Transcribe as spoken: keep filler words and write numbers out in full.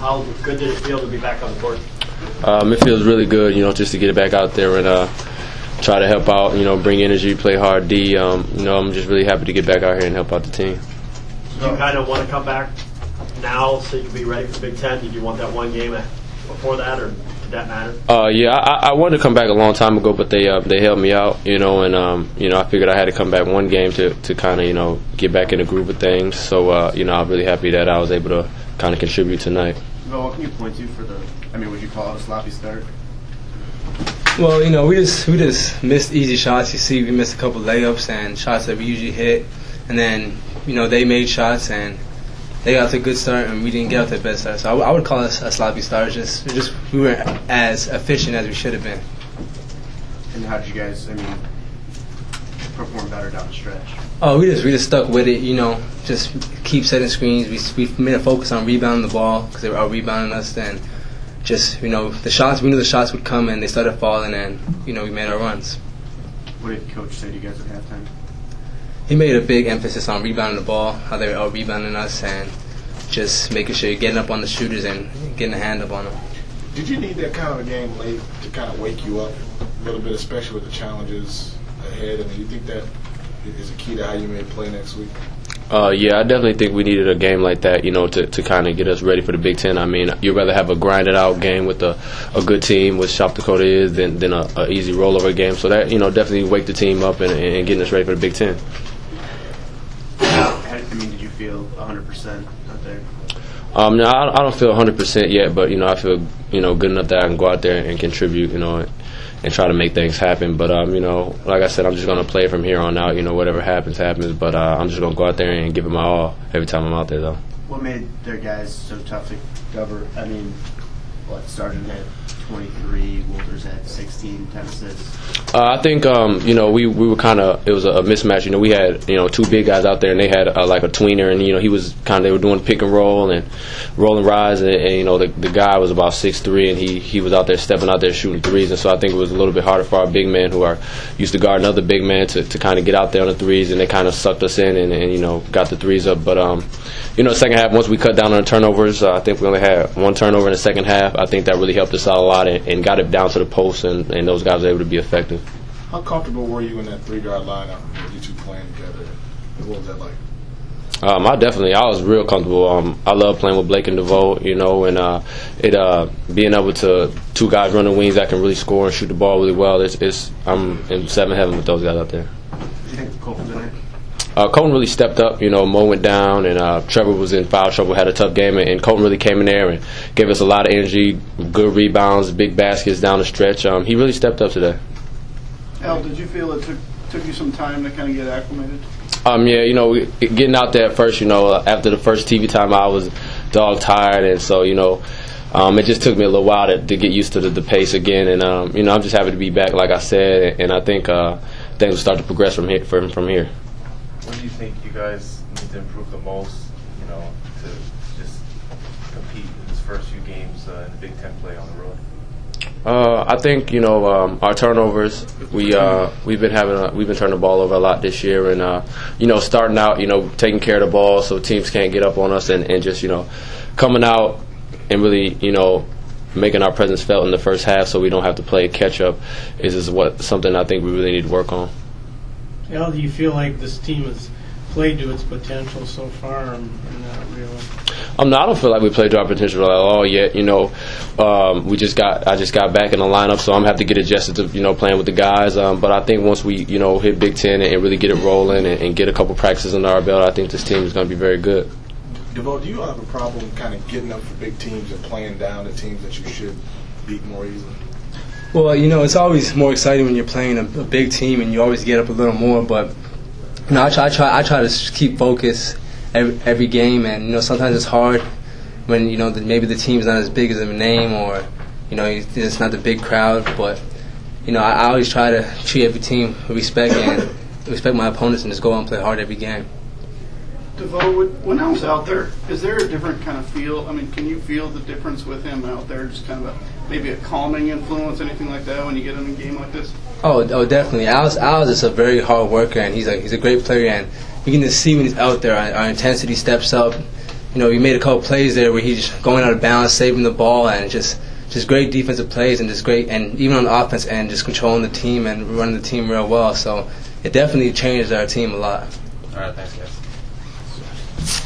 How good did it feel to be back on the court? Um, it feels really good, you know, just to get it back out there and uh, try to help out, you know, bring energy, play hard D. Um, you know, I'm just really happy to get back out here and help out the team. Do you kind of want to come back now so you can be ready for Big Ten? Did you want that one game before that, or did that matter? Uh, yeah, I, I wanted to come back a long time ago, but they uh, they helped me out, you know, and um, you know, I figured I had to come back one game to, to kind of, you know, get back in the groove of things. So, uh, you know, I'm really happy that I was able to kind of contribute tonight. Well, what can you point to for the? I mean, would you call it a sloppy start? Well, you know, we just we just missed easy shots. You see, we missed a couple layups and shots that we usually hit, and then you know they made shots and they got to a good start, and we didn't get out to the best start. So I, w- I would call it a sloppy start. Just just we weren't as efficient as we should have been. And how did you guys? I mean, perform better down the stretch? Oh, we just we just stuck with it. You know, just keep setting screens. We we made a focus on rebounding the ball because they were out rebounding us. Then just you know the shots. We knew the shots would come, and they started falling, and you know we made our runs. What did Coach say to you guys at halftime? He made a big emphasis on rebounding the ball, how they were out rebounding us, and just making sure you're getting up on the shooters and getting a hand up on them. Did you need that kind of a game late to kind of wake you up a little bit, especially with the challenges ahead? And do you think that is a key to how you may play next week? Uh, yeah, I definitely think we needed a game like that, you know, to, to kind of get us ready for the Big Ten. I mean, you'd rather have a grinded-out game with a, a good team, which South Dakota is, than, than a, a easy rollover game. So that, you know, definitely wake the team up and, and getting us ready for the Big Ten. I mean, did you feel one hundred percent out there? Um, no, I, I don't feel one hundred percent yet, but, you know, I feel, you know, good enough that I can go out there and contribute, you know, and, and try to make things happen. But, um, you know, like I said, I'm just going to play from here on out. You know, whatever happens, happens. But uh, I'm just going to go out there and give it my all every time I'm out there, though. What made their guys so tough to cover? I mean, what, Sargent had twenty-three, Walters had sixteen, ten assists. Uh, I think um, you know we we were kind of it was a, a mismatch. You know we had you know two big guys out there and they had uh, like a tweener, and you know he was kind of they were doing pick and roll and roll and rise, and, and you know the the guy was about six three and he he was out there stepping out there shooting threes, and so I think it was a little bit harder for our big men who are used to guard another big man to, to kind of get out there on the threes, and they kind of sucked us in and, and you know got the threes up. But um, you know second half once we cut down on the turnovers, uh, I think we only had one turnover in the second half. I think that really helped us out a lot and, and got it down to the post, and, and those guys were able to be effective. How comfortable were you in that three-guard lineup with you two playing together? What was that like? Um, I definitely, I was real comfortable. Um, I love playing with Blake and DeVoe, you know, and uh, it uh, being able to two guys running wings that can really score and shoot the ball really well. It's, it's I'm in seven heaven with those guys out there. Do you think Colton tonight? Uh, Colton really stepped up. You know, Mo went down, and uh, Trevor was in foul trouble, had a tough game, and, and Colton really came in there and gave us a lot of energy, good rebounds, big baskets down the stretch. Um, he really stepped up today. Al, did you feel it took took you some time to kind of get acclimated? Um, yeah, you know, getting out there at first, you know, after the first T V time, I was dog tired, and so, you know, um, it just took me a little while to, to get used to the, the pace again, and, um, you know, I'm just happy to be back, like I said, and I think uh, things will start to progress from here. From, from here. What do you think you guys need to improve the most, you know, to just compete in these first few games uh, in the Big Ten play on the road? Uh, I think you know um, our turnovers. We uh, we've been having a, we've been turning the ball over a lot this year, and uh, you know starting out, you know taking care of the ball so teams can't get up on us, and, and just you know coming out and really you know making our presence felt in the first half, so we don't have to play catch up. Is is what something I think we really need to work on. Al, do you feel like this team has played to its potential so far, and not really? Um, no, I don't feel like we played to our potential at all yet. You know, um, we just got I just got back in the lineup, so I'm gonna have to get adjusted to you know playing with the guys. Um, but I think once we you know hit Big Ten and really get it rolling and, and get a couple practices under our belt, I think this team is gonna be very good. DeVoe, do you have a problem kind of getting up for big teams and playing down the teams that you should beat more easily? Well, you know, it's always more exciting when you're playing a, a big team and you always get up a little more. But you know, I try, I try, I try to keep focus every, every game, and you know, sometimes it's hard when you know that maybe the team's not as big as a name, or you know, it's not the big crowd. But you know, I, I always try to treat every team with respect and respect my opponents, and just go out and play hard every game. DeVoe, when I was out there, is there a different kind of feel? I mean, can you feel the difference with him out there? Just kind of a, maybe a calming influence, anything like that, when you get in a game like this? Oh, oh, definitely. Al's, Al's is a very hard worker, and he's a he's a great player. And you can just see when he's out there, our, our intensity steps up, you know, he made a couple plays there where he's just going out of bounds, saving the ball, and just just great defensive plays and just great, and even on the offense end, just controlling the team and running the team real well. So it definitely changed our team a lot. All right, thanks, guys.